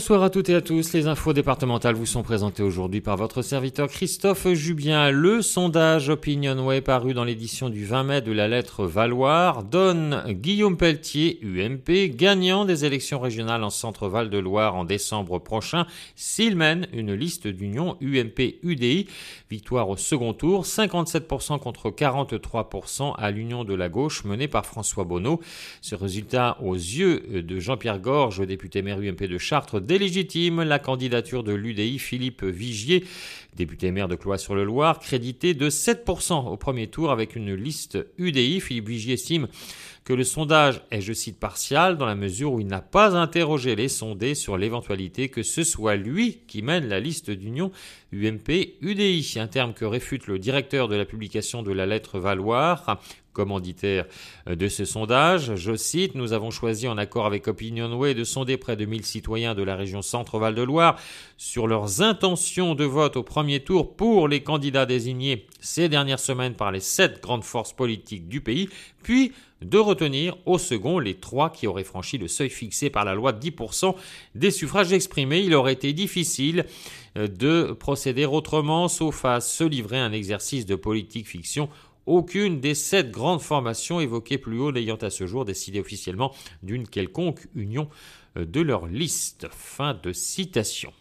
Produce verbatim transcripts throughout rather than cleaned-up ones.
Bonsoir à toutes et à tous. Les infos départementales vous sont présentées aujourd'hui par votre serviteur Christophe Jubien. Le sondage Opinionway paru dans l'édition du vingt mai de la lettre Valoir donne Guillaume Pelletier, U M P, gagnant des élections régionales en Centre-Val de Loire en décembre prochain s'il mène une liste d'union U M P U D I. Victoire au second tour, cinquante-sept pour cent contre quarante-trois pour cent à l'union de la gauche menée par François Bonneau. Ce résultat, aux yeux de Jean-Pierre Gorge, député maire U M P de Chartres, délégitime la candidature de l'U D I Philippe Vigier, député maire de Cloît-sur-le-Loir, crédité de sept pour cent au premier tour avec une liste U D I. Philippe Vigier estime que le sondage est, je cite, partial dans la mesure où il n'a pas interrogé les sondés sur l'éventualité que ce soit lui qui mène la liste d'union U M P U D I, un terme que réfute le directeur de la publication de la lettre Valoir, commanditaire de ce sondage. Je cite, « Nous avons choisi en accord avec Opinionway de sonder près de mille citoyens de la région Centre-Val de Loire sur leurs intentions de vote au premier tour pour les candidats désignés ces dernières semaines par les sept grandes forces politiques du pays, puis de retenir au second les trois qui auraient franchi le seuil fixé par la loi de dix pour cent des suffrages exprimés. Il aurait été difficile de procéder autrement, sauf à se livrer à un exercice de politique fiction. Aucune des sept grandes formations évoquées plus haut n'ayant à ce jour décidé officiellement d'une quelconque union de leur liste. » Fin de citation.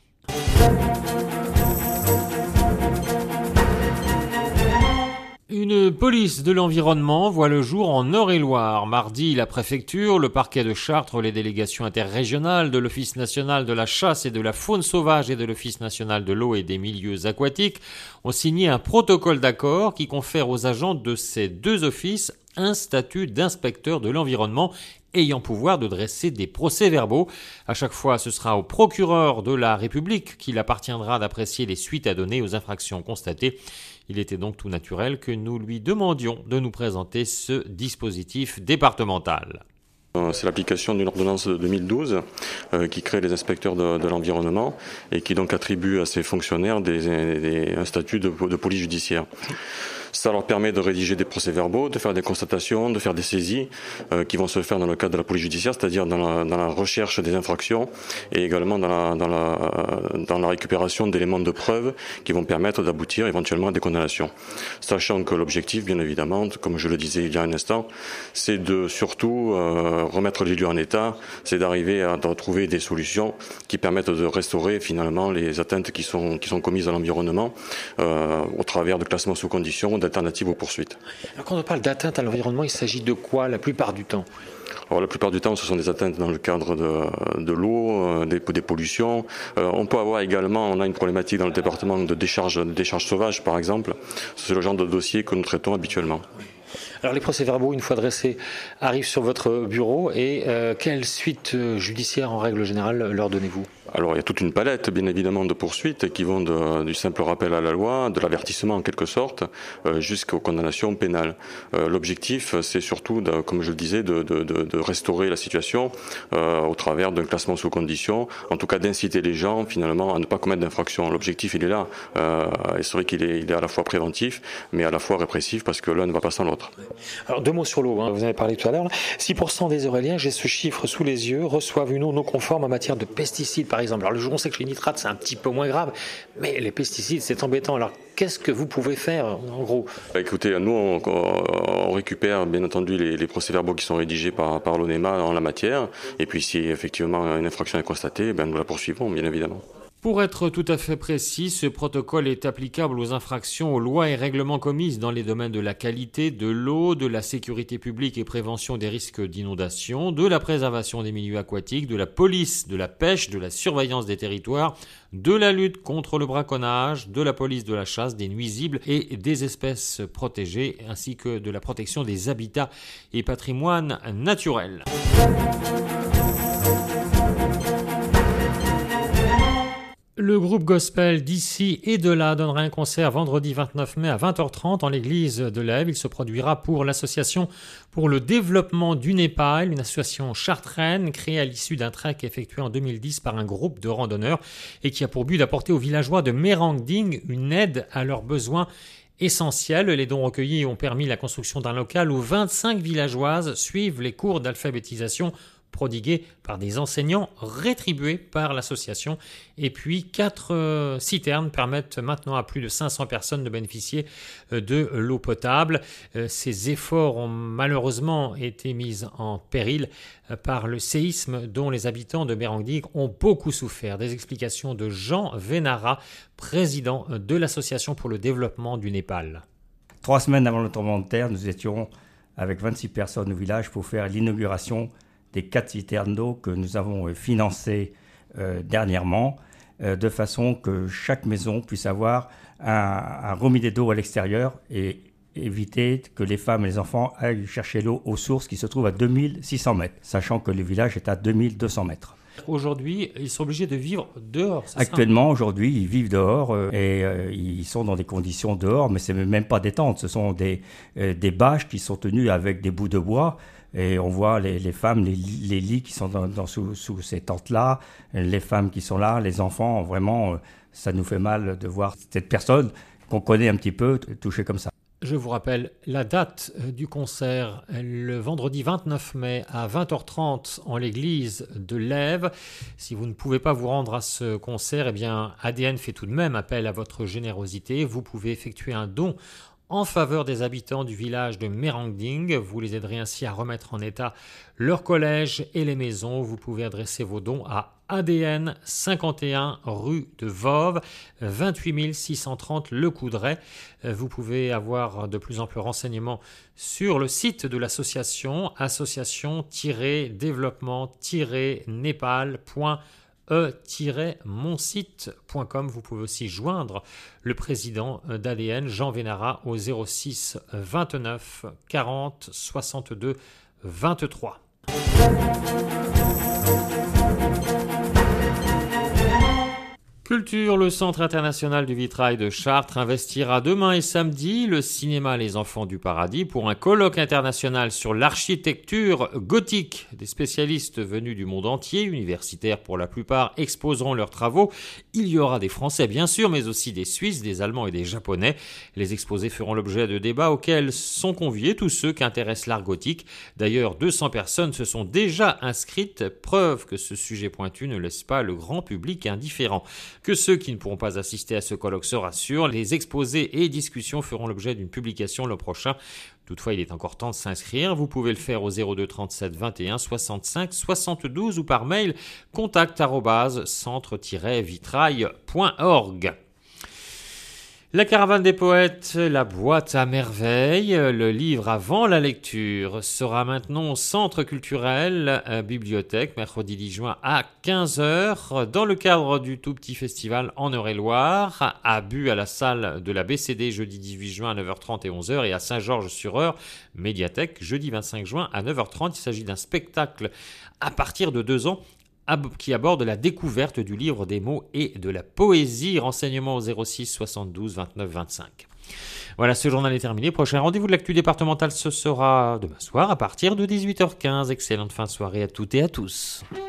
Une police de l'environnement voit le jour en Eure-et-Loir. Mardi, la préfecture, le parquet de Chartres, les délégations interrégionales de l'Office national de la chasse et de la faune sauvage et de l'Office national de l'eau et des milieux aquatiques ont signé un protocole d'accord qui confère aux agents de ces deux offices un statut d'inspecteur de l'environnement ayant pouvoir de dresser des procès-verbaux. À chaque fois, ce sera au procureur de la République qu'il appartiendra d'apprécier les suites à donner aux infractions constatées. Il était donc tout naturel que nous lui demandions de nous présenter ce dispositif départemental. C'est l'application d'une ordonnance de deux mille douze euh, qui crée les inspecteurs de, de l'environnement et qui donc attribue à ces fonctionnaires des, des, un statut de, de police judiciaire. Ça leur permet de rédiger des procès-verbaux, de faire des constatations, de faire des saisies euh, qui vont se faire dans le cadre de la police judiciaire, c'est-à-dire dans la, dans la recherche des infractions et également dans la, dans la, dans la récupération d'éléments de preuve qui vont permettre d'aboutir éventuellement à des condamnations. Sachant que l'objectif, bien évidemment, comme je le disais il y a un instant, c'est de surtout euh, remettre les lieux en état, c'est d'arriver à trouver des solutions qui permettent de restaurer finalement les atteintes qui sont, qui sont commises à l'environnement euh, au travers de classements sous conditions, d'alternatives aux poursuites. Alors quand on parle d'atteinte à l'environnement, il s'agit de quoi la plupart du temps ? Alors la plupart du temps, ce sont des atteintes dans le cadre de, de l'eau, des, des pollutions. Euh, on peut avoir également, on a une problématique dans le département de décharge, de décharge sauvage par exemple. C'est le genre de dossier que nous traitons habituellement. Alors les procès-verbaux, une fois dressés, arrivent sur votre bureau et euh, quelle suite judiciaire en règle générale leur donnez-vous ? Alors il y a toute une palette bien évidemment de poursuites qui vont de, du simple rappel à la loi, de l'avertissement en quelque sorte, euh, jusqu'aux condamnations pénales. Euh, l'objectif c'est surtout, de, comme je le disais, de, de, de, de restaurer la situation euh, au travers d'un classement sous condition, en tout cas d'inciter les gens finalement à ne pas commettre d'infraction. L'objectif il est là, euh, et c'est vrai qu'il est, il est à la fois préventif mais à la fois répressif parce que l'un ne va pas sans l'autre. Alors deux mots sur l'eau, hein. Vous en avez parlé tout à l'heure. six pour cent des Euréliens, j'ai ce chiffre sous les yeux, reçoivent une eau non conforme en matière de pesticides par exemple. Alors le jour on sait que les nitrates c'est un petit peu moins grave, mais les pesticides c'est embêtant. Alors qu'est-ce que vous pouvez faire en gros ? Bah, écoutez, nous on, on récupère bien entendu les, les procès-verbaux qui sont rédigés par, par l'ONEMA en la matière, et puis si effectivement une infraction est constatée, ben, nous la poursuivons bien évidemment. Pour être tout à fait précis, ce protocole est applicable aux infractions aux lois et règlements commises dans les domaines de la qualité de l'eau, de la sécurité publique et prévention des risques d'inondation, de la préservation des milieux aquatiques, de la police, de la pêche, de la surveillance des territoires, de la lutte contre le braconnage, de la police de la chasse, des nuisibles et des espèces protégées, ainsi que de la protection des habitats et patrimoines naturels. Le groupe gospel d'ici et de là donnera un concert vendredi vingt-neuf mai à vingt heures trente en l'église de l'Ève. Il se produira pour l'association pour le développement du Népal, une association chartraine créée à l'issue d'un trek effectué en deux mille dix par un groupe de randonneurs et qui a pour but d'apporter aux villageois de Merangding une aide à leurs besoins essentiels. Les dons recueillis ont permis la construction d'un local où vingt-cinq villageoises suivent les cours d'alphabétisation prodigués par des enseignants rétribués par l'association. Et puis quatre euh, citernes permettent maintenant à plus de cinq cents personnes de bénéficier euh, de l'eau potable. Euh, ces efforts ont malheureusement été mis en péril euh, par le séisme dont les habitants de Mérangdig ont beaucoup souffert. Des explications de Jean Vénara, président de l'Association pour le développement du Népal. Trois semaines avant le tremblement de terre, nous étions avec vingt-six personnes au village pour faire l'inauguration des quatre citernes d'eau que nous avons financées euh, dernièrement, euh, de façon que chaque maison puisse avoir un, un robinet d'eau à l'extérieur et éviter que les femmes et les enfants aillent chercher l'eau aux sources qui se trouvent à deux mille six cents mètres, sachant que le village est à deux mille deux cents mètres. Aujourd'hui, ils sont obligés de vivre dehors, c'est Actuellement, ça ? aujourd'hui, ils vivent dehors euh, et euh, ils sont dans des conditions dehors, mais ce n'est même pas des tentes, ce sont des, euh, des bâches qui sont tenues avec des bouts de bois. Et on voit les, les femmes, les, les lits qui sont dans, dans, sous, sous ces tentes-là, les femmes qui sont là, les enfants, vraiment, euh, ça nous fait mal de voir cette personne qu'on connaît un petit peu touchée comme ça. Je vous rappelle la date du concert, le vendredi vingt-neuf mai à vingt heures trente en l'église de Lèves. Si vous ne pouvez pas vous rendre à ce concert, eh bien A D N fait tout de même appel à votre générosité. Vous pouvez effectuer un don en faveur des habitants du village de Mérangdig. Vous les aiderez ainsi à remettre en état leur collège et les maisons. Vous pouvez adresser vos dons à A D N, cinquante et un rue de Voves, vingt-huit mille six cent trente Le Coudray. Vous pouvez avoir de plus amples renseignements sur le site de l'association, association-développement-népal point e-monsite point com. Vous pouvez aussi joindre le président d'A D N, Jean Vénara, au zéro six vingt-neuf quarante soixante-deux vingt-trois. Culture, le Centre international du vitrail de Chartres investira demain et samedi le cinéma Les Enfants du Paradis pour un colloque international sur l'architecture gothique. Des spécialistes venus du monde entier, universitaires pour la plupart, exposeront leurs travaux. Il y aura des Français bien sûr, mais aussi des Suisses, des Allemands et des Japonais. Les exposés feront l'objet de débats auxquels sont conviés tous ceux qui intéressent l'art gothique. D'ailleurs, deux cents personnes se sont déjà inscrites, preuve que ce sujet pointu ne laisse pas le grand public indifférent. Que ceux qui ne pourront pas assister à ce colloque se rassurent, les exposés et discussions feront l'objet d'une publication le prochain. Toutefois, il est encore temps de s'inscrire. Vous pouvez le faire au zéro deux trente-sept vingt et un soixante-cinq soixante-douze ou par mail contact arobase centre tiret vitrail point org. La caravane des poètes, la boîte à merveilles, le livre avant la lecture sera maintenant au centre culturel euh, bibliothèque, mercredi dix juin à quinze heures, dans le cadre du tout petit festival en Eure-et-Loire, à Bu à la salle de la B C D jeudi dix-huit juin à neuf heures trente et onze heures et à Saint-Georges-sur-Eure, médiathèque, jeudi vingt-cinq juin à neuf heures trente. Il s'agit d'un spectacle à partir de deux ans qui aborde la découverte du livre des mots et de la poésie. Renseignements au zéro six soixante-douze vingt-neuf vingt-cinq. Voilà, ce journal est terminé. Prochain rendez-vous de l'actu départementale, ce sera demain soir à partir de dix-huit heures quinze. Excellente fin de soirée à toutes et à tous.